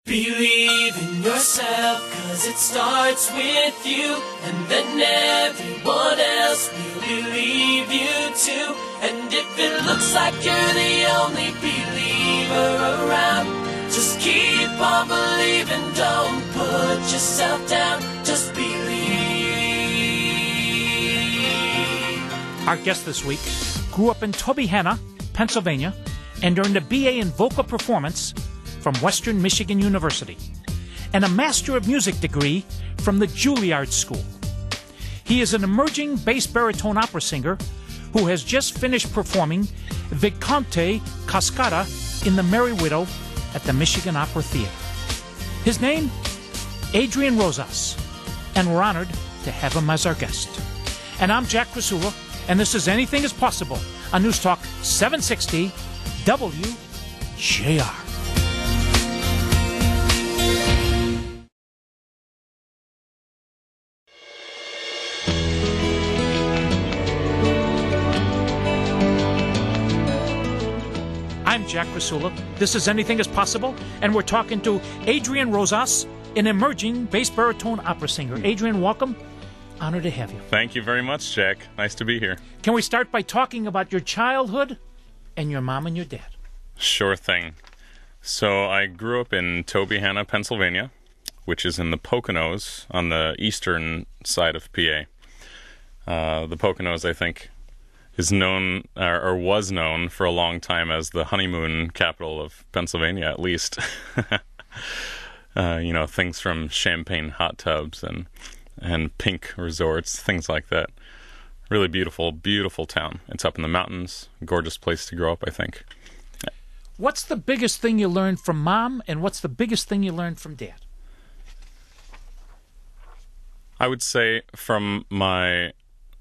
Believe in yourself, 'cause it starts with you, and then everyone else will believe you too. And if it looks like you're the only believer around, just keep on believing, don't put yourself down, just believe. Our guest this week grew up in Tobyhanna, Pennsylvania, and earned a BA in vocal performance from Western Michigan University, and a Master of Music degree from the Juilliard School. He is an emerging bass baritone opera singer who has just finished performing Visconti Cascata in The Merry Widow at the Michigan Opera Theater. His name, Adrian Rosas, and we're honored to have him as our guest. And I'm Jack Krasula, and this is Anything is Possible on News Talk 760 WJR. I'm Jack Krasula. This is Anything is Possible, and we're talking to Adrian Rosas, an emerging bass baritone opera singer. Adrian, welcome. Honored to have you. Thank you very much, Jack. Nice to be here. Can we start by talking about your childhood and your mom and your dad? Sure thing. So I grew up in Tobyhanna, Pennsylvania, which is in the Poconos on the eastern side of PA. The Poconos, I think, is known or was known for a long time as the honeymoon capital of Pennsylvania, at least. Things from champagne hot tubs and pink resorts, things like that. Really beautiful, beautiful town. It's up in the mountains. Gorgeous place to grow up, I think. What's the biggest thing you learned from Mom, and what's the biggest thing you learned from Dad? I would say from my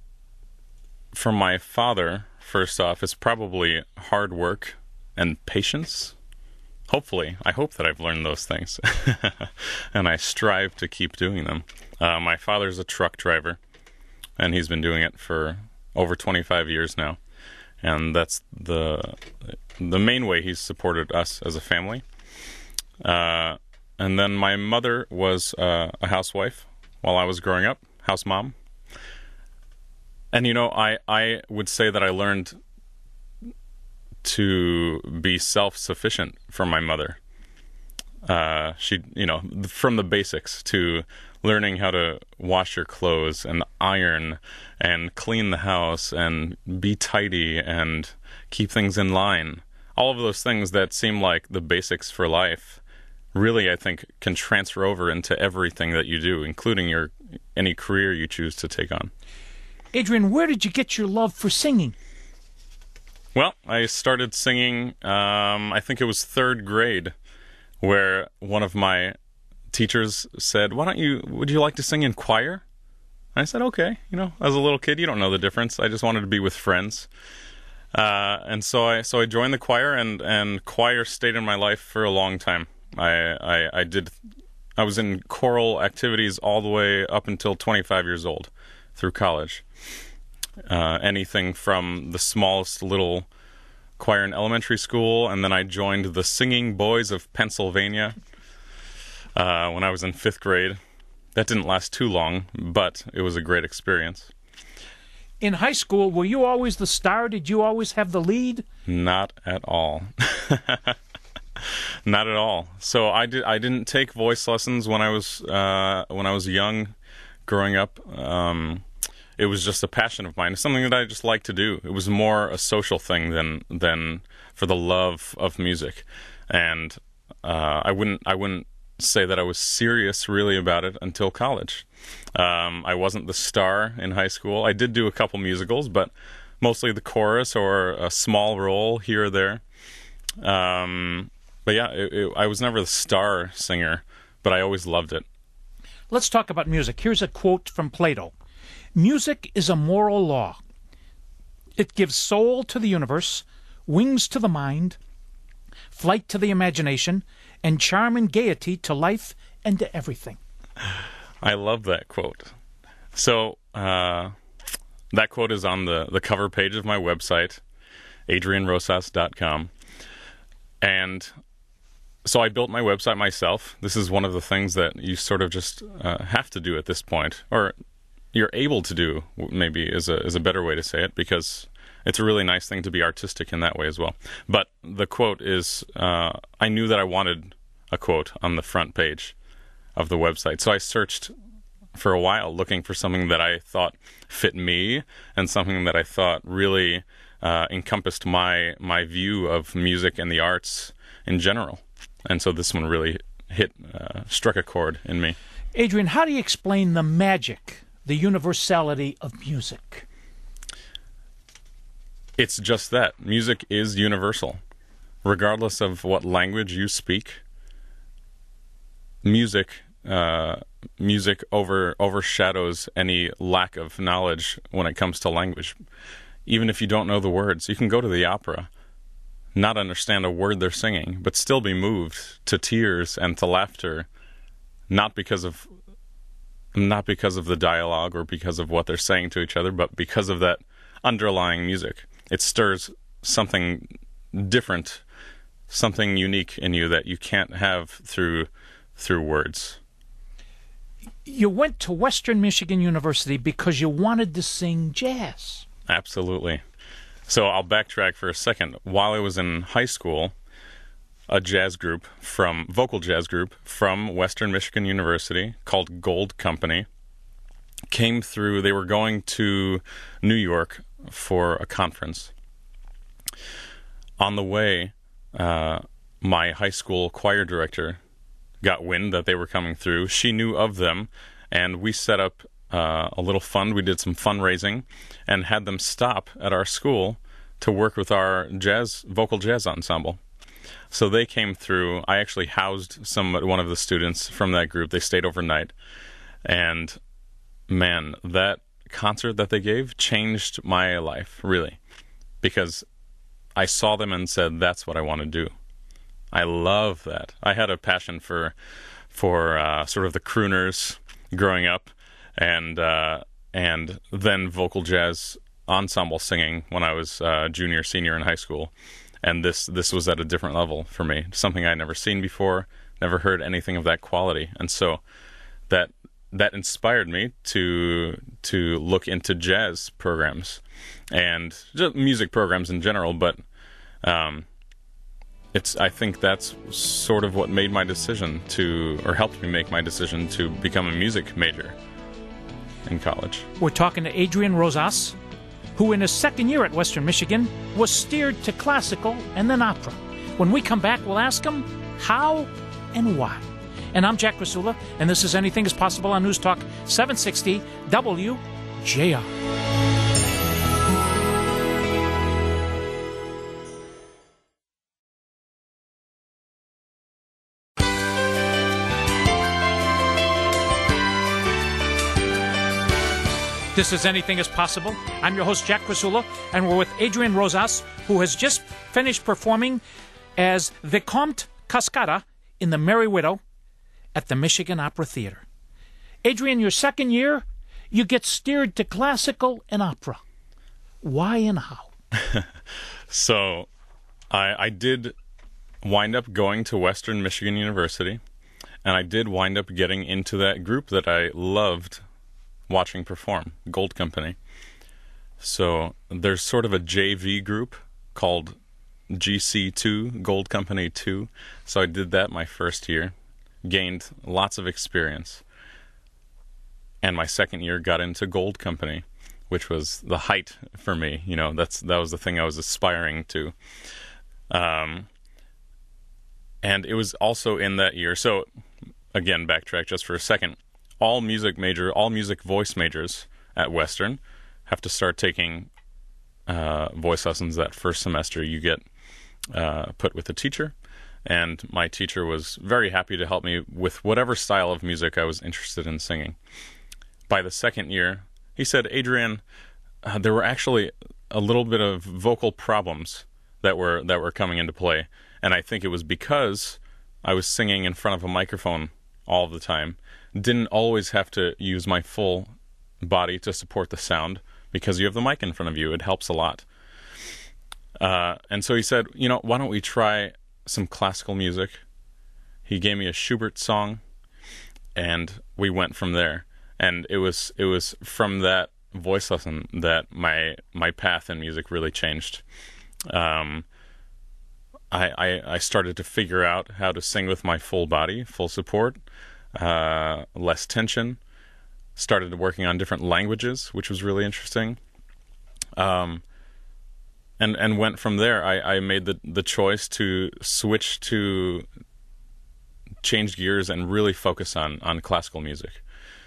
father, first off, is probably hard work and patience. Hopefully. I hope that I've learned those things. And I strive to keep doing them. My father's a truck driver, and he's been doing it for over 25 years now. And that's the main way he's supported us as a family. And then my mother was a housewife while I was growing up, house mom. And, I would say that I learned to be self-sufficient from my mother. She, from the basics to learning how to wash your clothes and iron and clean the house and be tidy and keep things in line. All of those things that seem like the basics for life really, I think, can transfer over into everything that you do, including any career you choose to take on. Adrian, where did you get your love for singing? Well, I started singing, I think it was third grade, where one of my teachers said, would you like to sing in choir? I said, okay. As a little kid, you don't know the difference. I just wanted to be with friends. And so I joined the choir, and choir stayed in my life for a long time. I was in choral activities all the way up until 25 years old through college. Anything from the smallest little choir in elementary school, and then I joined the Singing Boys of Pennsylvania when I was in 5th grade. That didn't last too long, but it was a great experience. In high school, were you always the star? Did you always have the lead? Not at all. Not at all. So I didn't take voice lessons when I was young, growing up. It was just a passion of mine. It's something that I just like to do. It was more a social thing than for the love of music. And I wouldn't say that I was serious really about it until college. I wasn't the star in high school. I did do a couple musicals, but mostly the chorus or a small role here or there. But yeah, I was never the star singer, but I always loved it. Let's talk about music. Here's a quote from Plato. Music is a moral law. It gives soul to the universe, wings to the mind, flight to the imagination, and charm and gaiety to life and to everything. I love that quote. So that quote is on the cover page of my website, adrianrosas.com. And So I built my website myself. This is one of the things that you sort of just have to do at this point, or you're able to do, maybe is a better way to say it, because it's a really nice thing to be artistic in that way as well. But the quote is, I knew that I wanted a quote on the front page of the website. So I searched for a while looking for something that I thought fit me and something that I thought really encompassed my view of music and the arts in general. And so this one really struck a chord in me. Adrian, how do you explain the magic, the universality of music? It's just that. Music is universal. Regardless of what language you speak, music overshadows any lack of knowledge when it comes to language. Even if you don't know the words, you can go to the opera, not understand a word they're singing, but still be moved to tears and to laughter, not because of the dialogue or because of what they're saying to each other, but because of that underlying music. It stirs something different, something unique in you that you can't have through words. You went to Western Michigan University because you wanted to sing jazz. Absolutely. So I'll backtrack for a second. While I was in high school, a vocal jazz group from Western Michigan University called Gold Company came through. They were going to New York for a conference. On the way, my high school choir director got wind that they were coming through. She knew of them, and we set up a little fund. We did some fundraising and had them stop at our school to work with our vocal jazz ensemble. So they came through. I actually housed one of the students from that group. They stayed overnight. And man, that concert that they gave changed my life, really, because I saw them and said, that's what I want to do. I love that. I had a passion for sort of the crooners growing up, and then vocal jazz ensemble singing when I was junior, senior in high school. And this was at a different level for me, something I'd never seen before, never heard anything of that quality. And so that inspired me to look into jazz programs and just music programs in general. But I think that's sort of what made my decision helped me make my decision to become a music major in college. We're talking to Adrian Rosas, who in his second year at Western Michigan was steered to classical and then opera. When we come back, we'll ask him how and why. And I'm Jack Krasula, and this is Anything is Possible on News Talk 760 WJR. This is Anything is Possible. I'm your host, Jack Krasula, and we're with Adrian Rosas, who has just finished performing as Vicomte Cascada in The Merry Widow at the Michigan Opera Theater. Adrian, your second year, you get steered to classical and opera. Why and how? So I did wind up going to Western Michigan University, and I did wind up getting into that group that I loved watching perform, Gold Company. So there's sort of a JV group called GC2, Gold Company 2. So I did that my first year, gained lots of experience. And my second year got into Gold Company, which was the height for me. You know, that was the thing I was aspiring to. And it was also in that year. So again, backtrack just for a second. All music voice majors at Western have to start taking voice lessons that first semester. You get put with a teacher, and my teacher was very happy to help me with whatever style of music I was interested in singing. By the second year, he said, Adrian, there were actually a little bit of vocal problems that were coming into play, and I think it was because I was singing in front of a microphone all the time. Didn't always have to use my full body to support the sound, because you have the mic in front of you. It helps a lot. And so he said, why don't we try some classical music He gave me a Schubert song, and we went from there. And it was from that voice lesson that my path in music really changed. I started to figure out how to sing with my full body, full support, less tension. Started working on different languages, which was really interesting. And went from there. I made the choice to switch to change gears and really focus on classical music.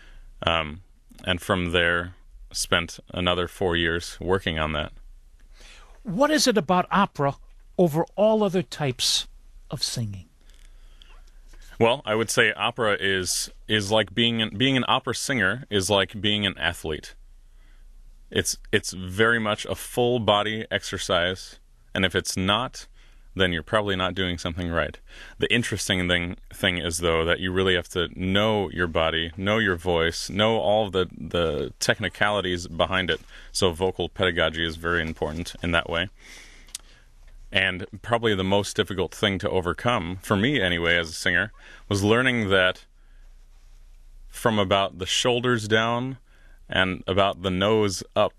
And from there, spent another 4 years working on that. What is it about opera over all other types of singing? Well, I would say opera is like being an opera singer is like being an athlete. It's very much a full body exercise, and if it's not, then you're probably not doing something right. The interesting thing is, though, that you really have to know your body, know your voice, know all of the technicalities behind it. So vocal pedagogy is very important in that way. And probably the most difficult thing to overcome, for me anyway, as a singer, was learning that from about the shoulders down and about the nose up,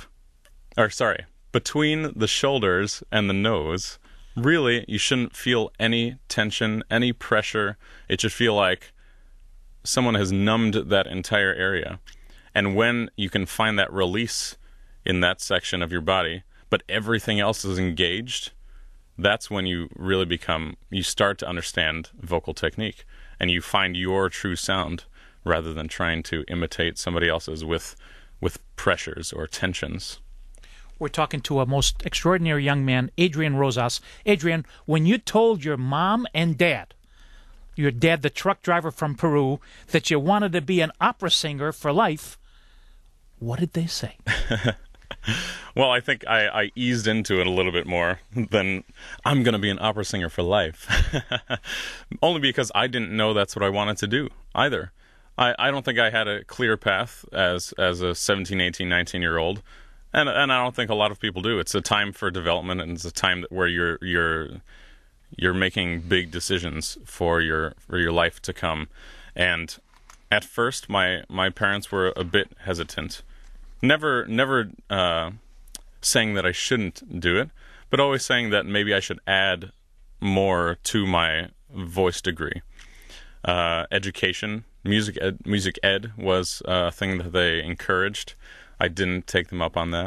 between the shoulders and the nose, really, you shouldn't feel any tension, any pressure. It should feel like someone has numbed that entire area. And when you can find that release in that section of your body, but everything else is engaged, that's when you really you start to understand vocal technique, and you find your true sound rather than trying to imitate somebody else's with pressures or tensions. We're talking to a most extraordinary young man, Adrian Rosas. Adrian, when you told your mom and dad, your dad, the truck driver from Peru, that you wanted to be an opera singer for life, what did they say? Well, I think I eased into it a little bit more than I'm going to be an opera singer for life. Only because I didn't know that's what I wanted to do either. I don't think I had a clear path as a 17, 18, 19-year-old. And I don't think a lot of people do. It's a time for development, and it's a time where you're making big decisions for your life to come. And at first, my parents were a bit hesitant. Never saying that I shouldn't do it, but always saying that maybe I should add more to my voice degree. Education, music ed was a thing that they encouraged. I didn't take them up on that.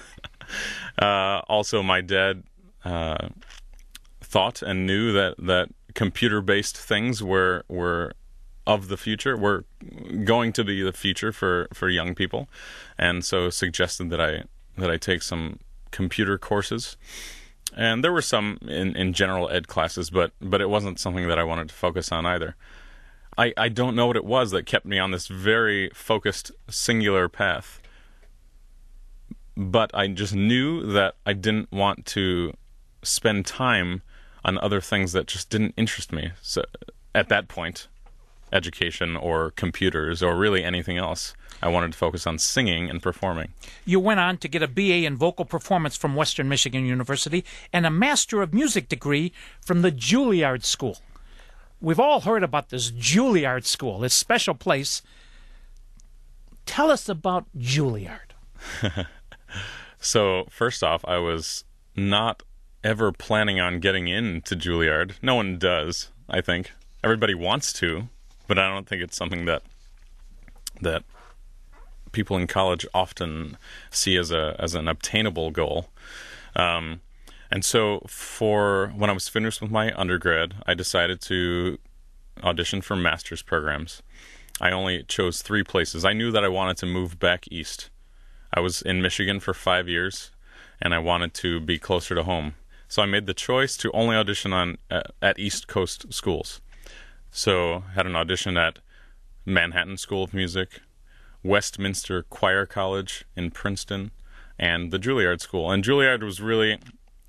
Also, my dad thought and knew that computer-based things were of the future, were going to be the future for young people, and so suggested that I take some computer courses. And there were some in general ed classes, but it wasn't something that I wanted to focus on either. I don't know what it was that kept me on this very focused, singular path. But I just knew that I didn't want to spend time on other things that just didn't interest me. So at that point, education or computers or really anything else, I wanted to focus on singing and performing. You went on to get a BA in vocal performance from Western Michigan University and a Master of Music degree from the Juilliard School. We've all heard about this Juilliard School, this special place. Tell us about Juilliard. So, first off, I was not ever planning on getting into Juilliard. No one does, I think. Everybody wants to, but I don't think it's something that people in college often see as an obtainable goal. And so when I was finished with my undergrad, I decided to audition for master's programs. I only chose 3 places. I knew that I wanted to move back east. I was in Michigan for 5 years, and I wanted to be closer to home. So I made the choice to only audition at East Coast schools. So had an audition at Manhattan School of Music, Westminster Choir College in Princeton, and the Juilliard School. And Juilliard was really...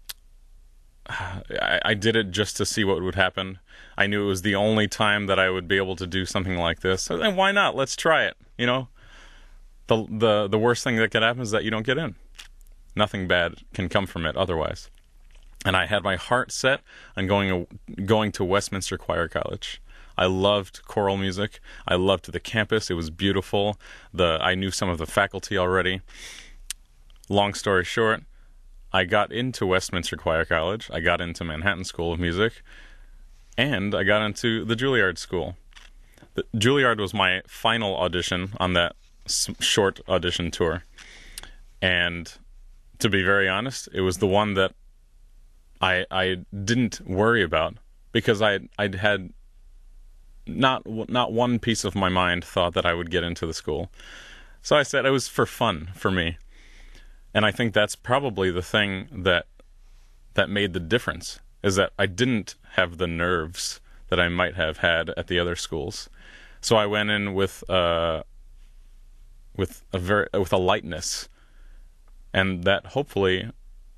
I did it just to see what would happen. I knew it was the only time that I would be able to do something like this. And why not? Let's try it, you know? The worst thing that could happen is that you don't get in. Nothing bad can come from it otherwise. And I had my heart set on going to Westminster Choir College. I loved choral music. I loved the campus. It was beautiful. I knew some of the faculty already. Long story short, I got into Westminster Choir College. I got into Manhattan School of Music. And I got into the Juilliard School. The Juilliard was my final audition on that short audition tour. And to be very honest, it was the one that I didn't worry about, because I'd had not one piece of my mind thought that I would get into the school. So I said it was for fun for me. And I think that's probably the thing that made the difference, is that I didn't have the nerves that I might have had at the other schools. So I went in with a lightness, and that hopefully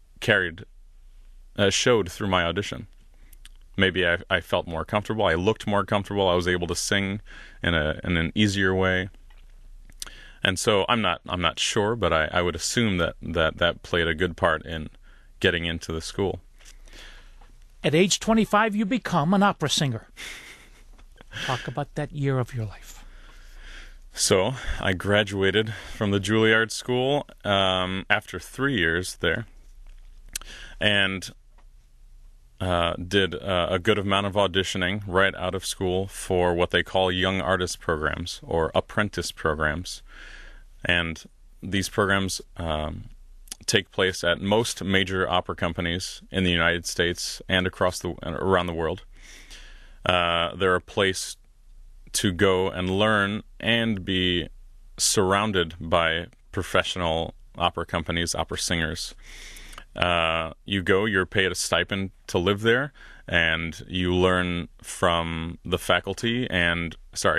showed through my audition. Maybe I felt more comfortable. I looked more comfortable. I was able to sing in an easier way. And so I'm not sure, but I would assume that played a good part in getting into the school. At age 25, you become an opera singer. Talk about that year of your life. So I graduated from the Juilliard School after 3 years there, and did a good amount of auditioning right out of school for what they call young artist programs, or apprentice programs. And these programs take place at most major opera companies in the United States and around the world. They're a place to go and learn and be surrounded by professional opera companies, opera singers. You're paid a stipend to live there, and you learn from the staff and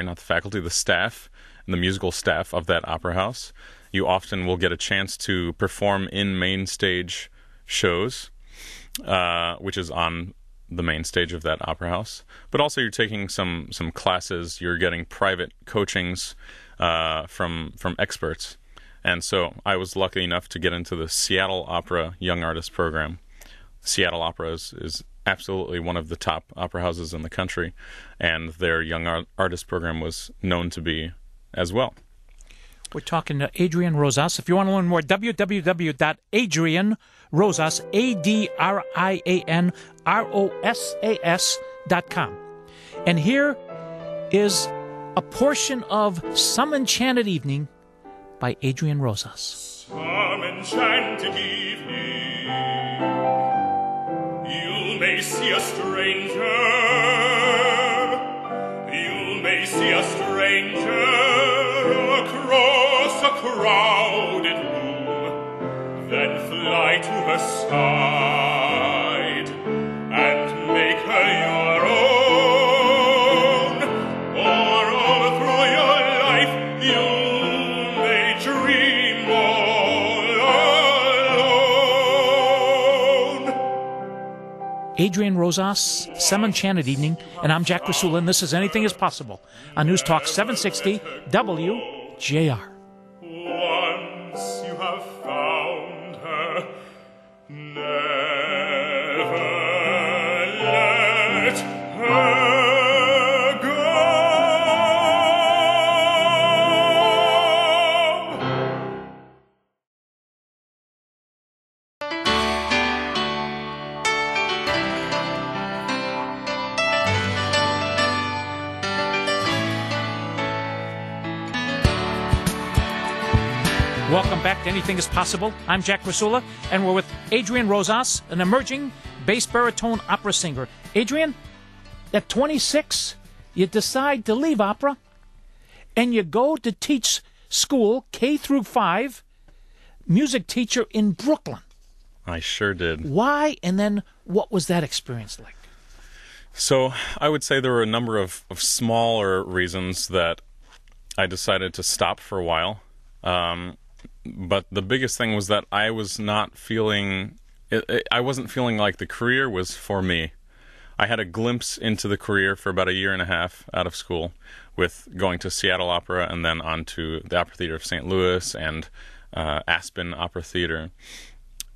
the musical staff of that opera house. You often will get a chance to perform in main stage shows, which is on the main stage of that opera house. But also you're taking some classes, you're getting private coachings from experts. And so I was lucky enough to get into the Seattle Opera Young Artist Program. Seattle Opera is absolutely one of the top opera houses in the country, and their Young Artist Program was known to be as well. We're talking to Adrian Rosas. If you want to learn more, www.adrianrosas.com. And here is a portion of Some Enchanted Evening by Adrian Rosas. Some enchanted evening, you may see a stranger, you may see a stranger across a crowded room, then fly to her side and make her your own, or all through your life you may dream all alone. Adrian Rosas, Some Enchanted Evening, and I'm Jack Rasula, and this is Anything is Possible on News Talk 760 WJR. Once you have found her, never let her go. Welcome back to Anything is Possible. I'm Jack Rasula, and we're with Adrian Rosas, an emerging bass baritone opera singer. Adrian, at 26, you decide to leave opera, and you go to teach school, K through 5, music teacher in Brooklyn. I sure did. Why, and then what was that experience like? So I would say there were a number of smaller reasons that I decided to stop for a while. But the biggest thing was that I was not feeling... I wasn't feeling like the career was for me. I had a glimpse into the career for about a year and a half out of school, with going to Seattle Opera and then on to the Opera Theater of St. Louis and Aspen Opera Theater.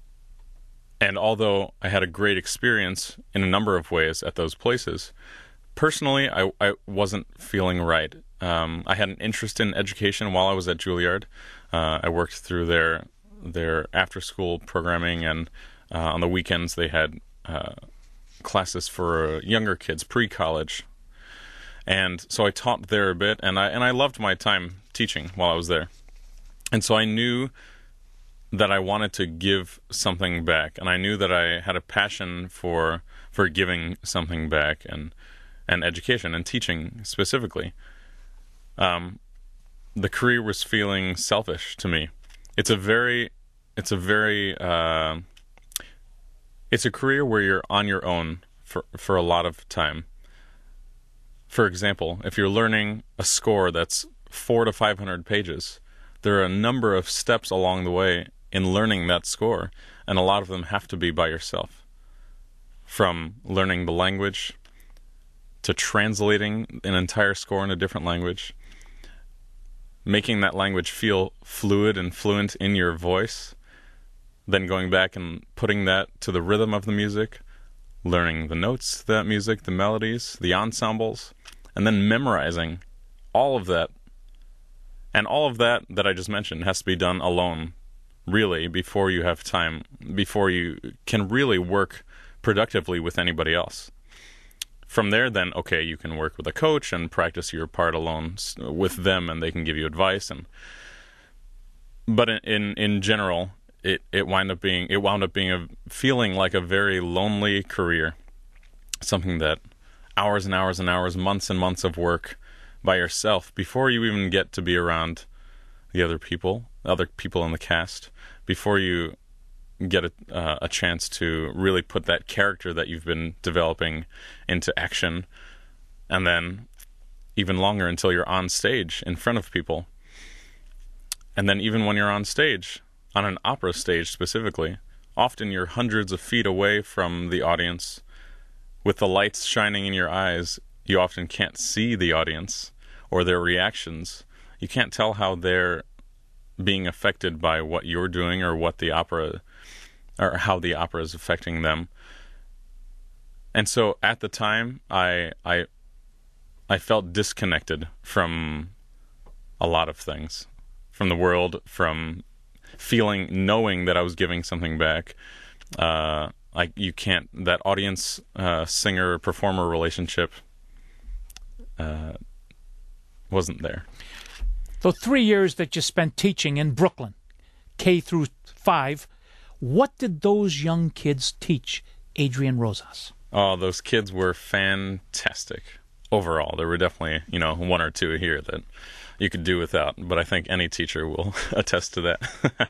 And although I had a great experience in a number of ways at those places, personally, I wasn't feeling right. I had an interest in education while I was at Juilliard. I worked through their after-school programming, and on the weekends they had classes for younger kids, pre-college. And so I taught there a bit, and I loved my time teaching while I was there. And so I knew that I wanted to give something back, and I knew that I had a passion for giving something back, and education and teaching specifically. The career was feeling selfish to me. It's a career where you're on your own for a lot of time. For example, if you're learning a score that's 400 to 500 pages, there are a number of steps along the way in learning that score, and a lot of them have to be by yourself. From learning the language to translating an entire score in a different language, making that language feel fluid and fluent in your voice, then going back and putting that to the rhythm of the music, learning the notes, that music, the melodies, the ensembles, and then memorizing all of that. And all of that I just mentioned has to be done alone, really, before you have time, before you can really work productively with anybody else. From there, then, okay, you can work with a coach and practice your part alone with them, and they can give you advice. But in general, it wound up being a feeling like a very lonely career, something that hours and hours and hours, months and months of work by yourself before you even get to be around the other people in the cast, before you get a chance to really put that character that you've been developing into action, and then even longer until you're on stage in front of people. And then even when you're on stage, on an opera stage specifically, often you're hundreds of feet away from the audience. With the lights shining in your eyes, you often can't see the audience or their reactions. You can't tell how they're being affected by what you're doing, or what the opera, or how the opera is affecting them. And so at the time, I felt disconnected from a lot of things, from the world, from knowing that I was giving something back. That audience singer performer relationship wasn't there. The 3 years that you spent teaching in Brooklyn, K through 5, what did those young kids teach Adrian Rosas? Oh, those kids were fantastic overall. There were definitely, one or two here that you could do without, but I think any teacher will attest to that.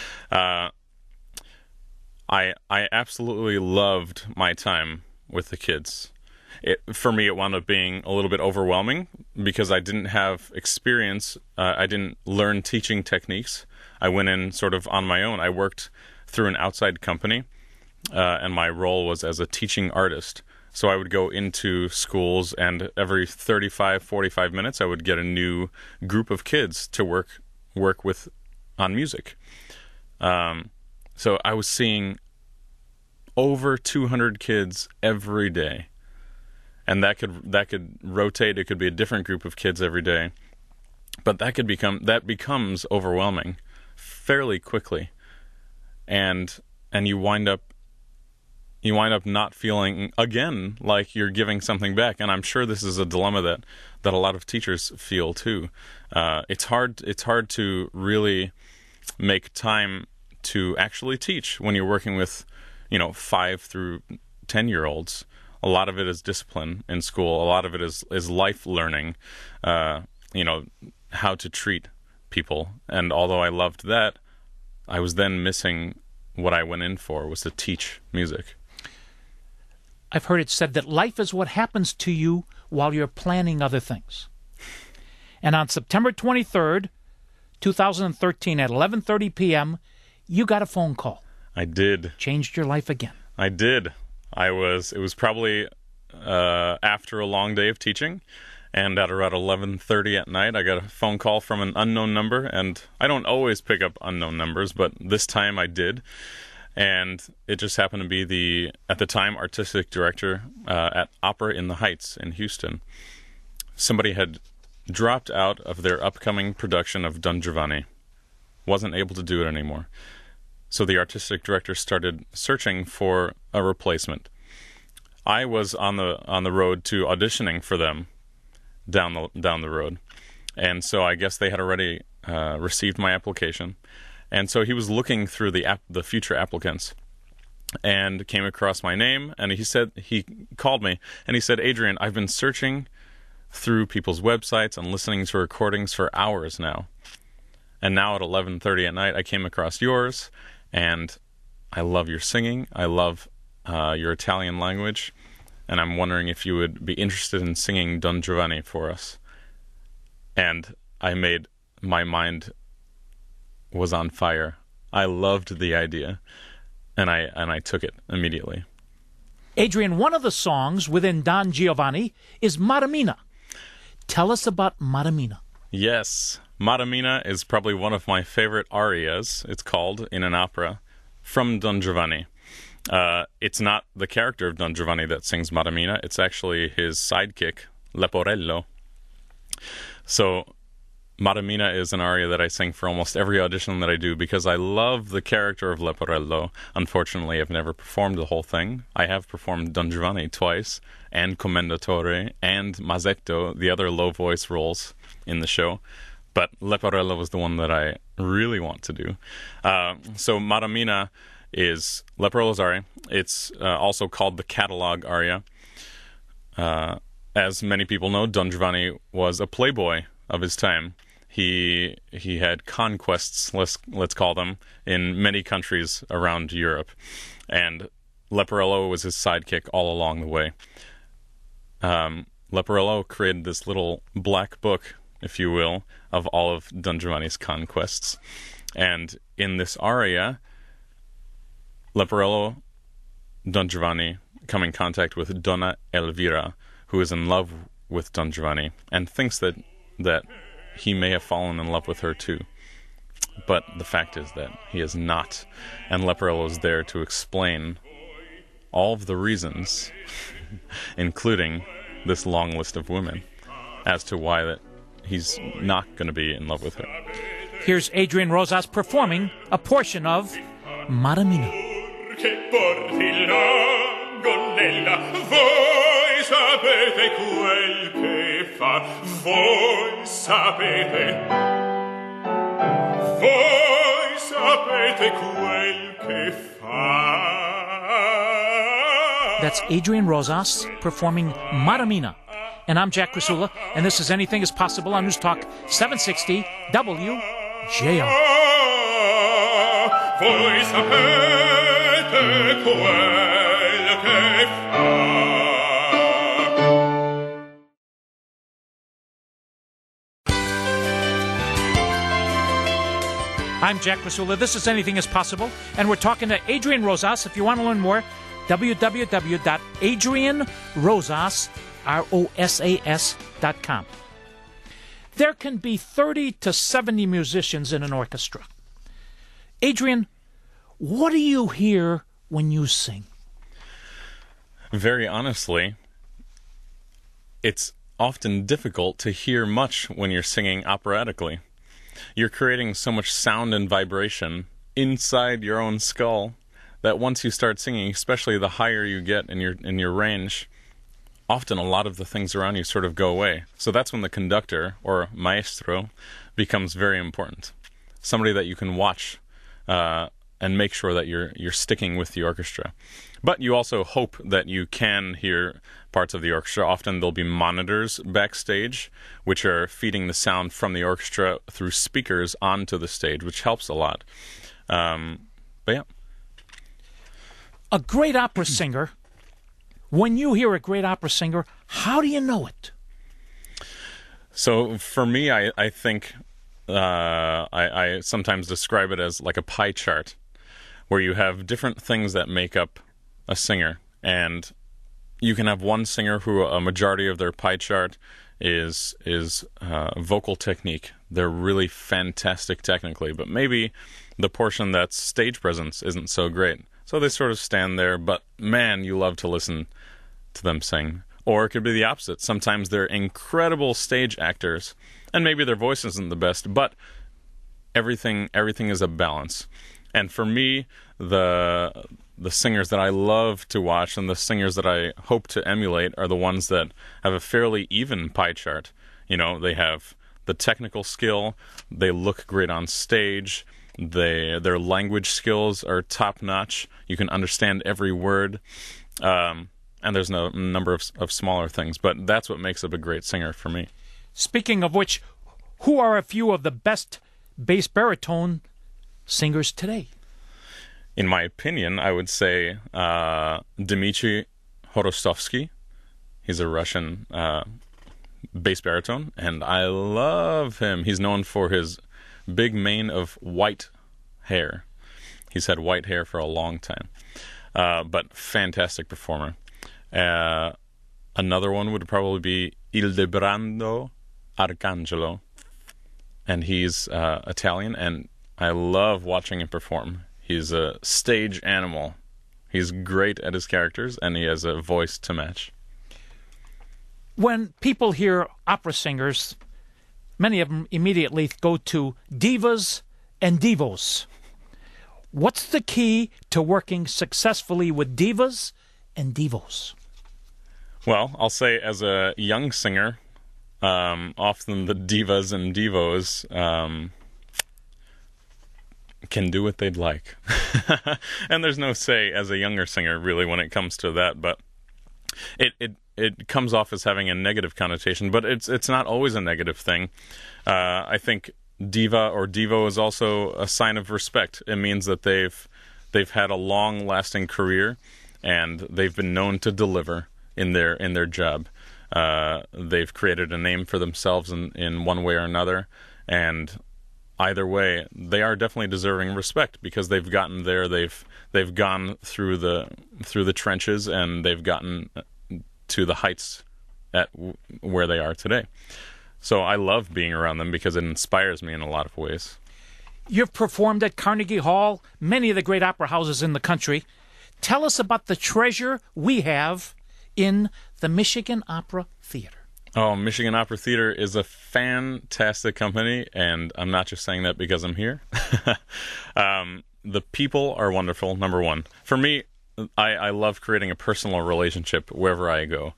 I absolutely loved my time with the kids. For me, it wound up being a little bit overwhelming because I didn't have experience. I didn't learn teaching techniques. I went in sort of on my own. I worked through an outside company, and my role was as a teaching artist. So I would go into schools, and every 35, 45 minutes, I would get a new group of kids to work with on music. So I was seeing over 200 kids every day. And that could rotate. It could be a different group of kids every day, but that becomes overwhelming fairly quickly, and you wind up not feeling again like you're giving something back. And I'm sure this is a dilemma that a lot of teachers feel too. It's hard to really make time to actually teach when you're working with 5 through 10-year-olds. A lot of it is discipline in school. A lot of it is life learning, how to treat people. And although I loved that, I was then missing what I went in for, was to teach music. I've heard it said that life is what happens to you while you're planning other things. And on September 23rd, 2013 at 11:30 p.m., you got a phone call. I did. Changed your life again. I did. It was probably after a long day of teaching, and at around 11:30 at night, I got a phone call from an unknown number, and I don't always pick up unknown numbers, but this time I did. And it just happened to be at the time, artistic director at Opera in the Heights in Houston. Somebody had dropped out of their upcoming production of Don Giovanni, wasn't able to do it anymore. So the artistic director started searching for a replacement. I was on the road to auditioning for them down the road, and so I guess they had already received my application. And so he was looking through the future applicants and came across my name, and he called me and he said, "Adrian, I've been searching through people's websites and listening to recordings for hours now. And now at 11:30 at night, I came across yours, and I love your singing. I love your Italian language, and I'm wondering if you would be interested in singing Don Giovanni for us." And my mind was on fire. I loved the idea, and I took it immediately. Adrian, one of the songs within Don Giovanni is Madamina. Tell us about Madamina. Yes, Madamina is probably one of my favorite arias, it's called, in an opera, from Don Giovanni. It's not the character of Don Giovanni that sings Madamina, it's actually his sidekick, Leporello. So Madamina is an aria that I sing for almost every audition that I do because I love the character of Leporello. Unfortunately, I've never performed the whole thing. I have performed Don Giovanni twice, and Commendatore, and Masetto, the other low voice roles in the show. But Leporello was the one that I really want to do. So Madamina is Leporello's aria. It's also called the catalog aria. As many people know, Don Giovanni was a playboy of his time. He had conquests, let's call them, in many countries around Europe, and Leporello was his sidekick all along the way. Leporello created this little black book, if you will, of all of Don Giovanni's conquests, and in this aria, Leporello, Don Giovanni come in contact with Donna Elvira, who is in love with Don Giovanni and thinks that he may have fallen in love with her too. But the fact is that he is not. And Leporello is there to explain all of the reasons, including this long list of women, as to why that he's not going to be in love with her. Here's Adrian Rosas performing a portion of Madamina. Voi sapete quel che fa, voi sapete quel che fa. That's Adrian Rosas performing Madamina. And I'm Jack Crisula, and this is Anything is Possible on News Talk 760 WJR. Voi sapete quel che fa. I'm Jack Crisula. This is Anything is Possible, and we're talking to Adrian Rosas. If you want to learn more, www.adrianrosas.com. There can be 30 to 70 musicians in an orchestra. Adrian, what do you hear when you sing? Very honestly, it's often difficult to hear much when you're singing operatically. You're creating so much sound and vibration inside your own skull that once you start singing, especially the higher you get in your range, often a lot of the things around you sort of go away. So that's when the conductor, or maestro, becomes very important. Somebody that you can watch and make sure that you're sticking with the orchestra. But you also hope that you can hear parts of the orchestra. Often there'll be monitors backstage, which are feeding the sound from the orchestra through speakers onto the stage, which helps a lot. But yeah. A great opera singer, when you hear a great opera singer, how do you know it? So for me, I think I sometimes describe it as like a pie chart, where you have different things that make up a singer, and you can have one singer who a majority of their pie chart is vocal technique. They're really fantastic technically, but maybe the portion that's stage presence isn't so great. So they sort of stand there, but man, you love to listen to them sing. Or it could be the opposite. Sometimes they're incredible stage actors, and maybe their voice isn't the best, but everything is a balance. And for me, the singers that I love to watch and the singers that I hope to emulate are the ones that have a fairly even pie chart. You know, they have the technical skill, they look great on stage, their language skills are top-notch, you can understand every word, and there's no number of smaller things, but that's what makes up a great singer for me. Speaking of which, who are a few of the best bass baritone singers today? In my opinion, I would say Dmitry Horostovsky. He's a Russian bass baritone, and I love him. He's known for his big mane of white hair. He's had white hair for a long time, but fantastic performer. Another one would probably be Ildebrando Arcangelo, and he's Italian, and I love watching him perform. He's a stage animal. He's great at his characters, and he has a voice to match. When people hear opera singers, many of them immediately go to divas and divos. What's the key to working successfully with divas and divos? Well, I'll say as a young singer, often the divas and divos can do what they'd like. And there's no say as a younger singer, really, when it comes to that, but it comes off as having a negative connotation, but it's not always a negative thing. I think diva or divo is also a sign of respect. It means that they've had a long-lasting career, and they've been known to deliver in their job. They've created a name for themselves in one way or another, and either way, they are definitely deserving respect because they've gotten there. They've gone through the trenches, and they've gotten to the heights at where they are today. So I love being around them because it inspires me in a lot of ways. You've performed at Carnegie Hall, many of the great opera houses in the country. Tell us about the treasure we have in the Michigan Opera Theater. Oh, Michigan Opera Theater is a fantastic company, and I'm not just saying that because I'm here. The people are wonderful, number one. For me, I love creating a personal relationship wherever I go,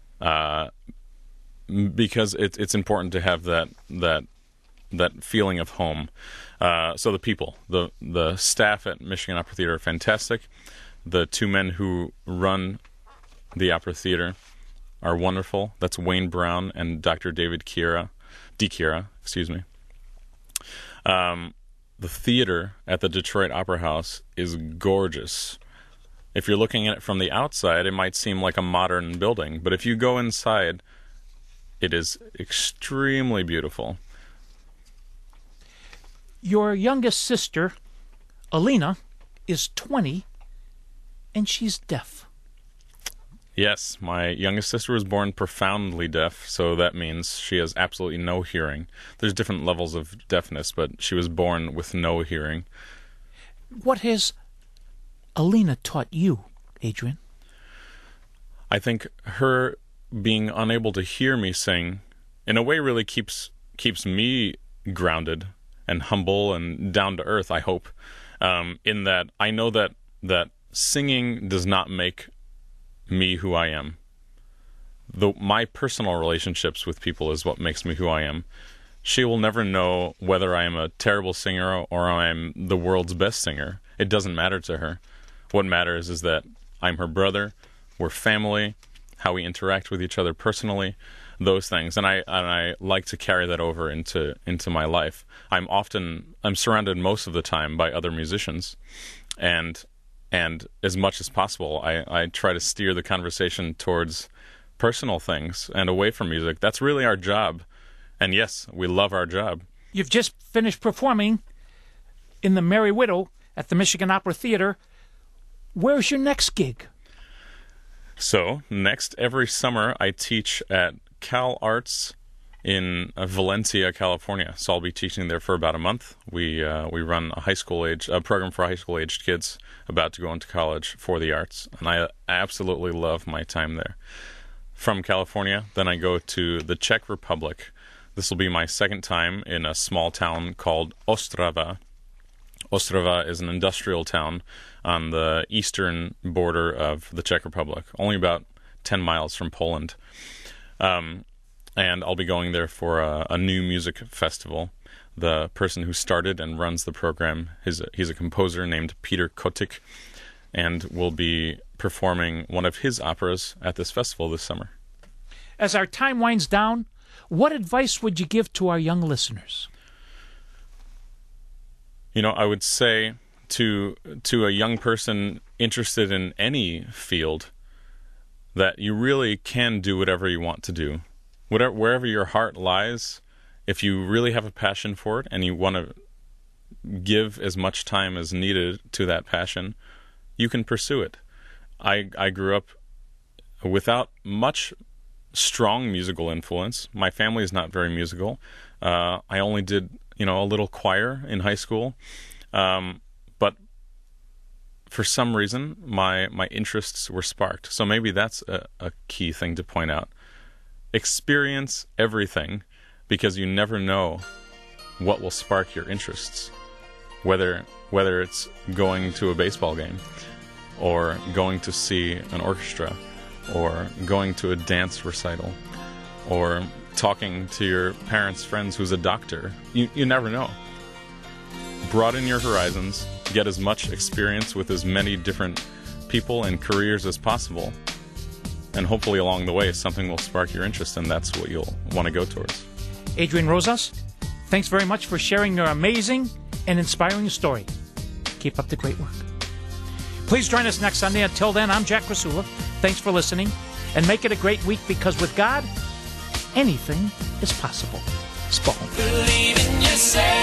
because it's important to have that feeling of home. So the people, the staff at Michigan Opera Theater are fantastic. The two men who run the Opera Theater are wonderful. That's Wayne Brown and Dr. David DiChiara, excuse me. The theater at the Detroit Opera House is gorgeous. If you're looking at it from the outside, it might seem like a modern building, but if you go inside, it is extremely beautiful. Your youngest sister, Alina, is 20, and she's deaf. Yes, my youngest sister was born profoundly deaf, so that means she has absolutely no hearing. There's different levels of deafness, but she was born with no hearing. What has Alina taught you, Adrian? I think her being unable to hear me sing, in a way, really keeps me grounded and humble and down to earth, I hope, in that I know that singing does not make me who I am. My personal relationships with people is what makes me who I am. She will never know whether I am a terrible singer or I'm the world's best singer. It doesn't matter to her. What matters is that I'm her brother, we're family, how we interact with each other personally, those things. And I like to carry that over into my life. I'm surrounded most of the time by other musicians, and as much as possible, I try to steer the conversation towards personal things and away from music. That's really our job. And yes, we love our job. You've just finished performing in The Merry Widow at the Michigan Opera Theater. Where's your next gig? So, next, every summer, I teach at Cal Arts in Valencia, California. So I'll be teaching there for about a month. We run a program for high school aged kids about to go into college for the arts, and I absolutely love my time there. From California, then I go to the Czech Republic. This will be my second time in a small town called Ostrava. Ostrava is an industrial town on the eastern border of the Czech Republic, only about 10 miles from Poland. And I'll be going there for a new music festival. The person who started and runs the program, he's a composer named Peter Kotik, and will be performing one of his operas at this festival this summer. As our time winds down, what advice would you give to our young listeners? You know, I would say to a young person interested in any field that you really can do whatever you want to do. Wherever your heart lies, if you really have a passion for it and you want to give as much time as needed to that passion, you can pursue it. I grew up without much strong musical influence. My family is not very musical. I only did, a little choir in high school. But for some reason, my interests were sparked. So maybe that's a key thing to point out. Experience everything, because you never know what will spark your interests. Whether it's going to a baseball game, or going to see an orchestra, or going to a dance recital, or talking to your parents' friends who's a doctor. You never know. Broaden your horizons, get as much experience with as many different people and careers as possible, and hopefully along the way something will spark your interest, and that's what you'll want to go towards. Adrian Rosas, thanks very much for sharing your amazing and inspiring story. Keep up the great work. Please join us next Sunday. Until then, I'm Jack Rasula. Thanks for listening, and make it a great week, because with God, anything is possible. Spall. Believe in yourself.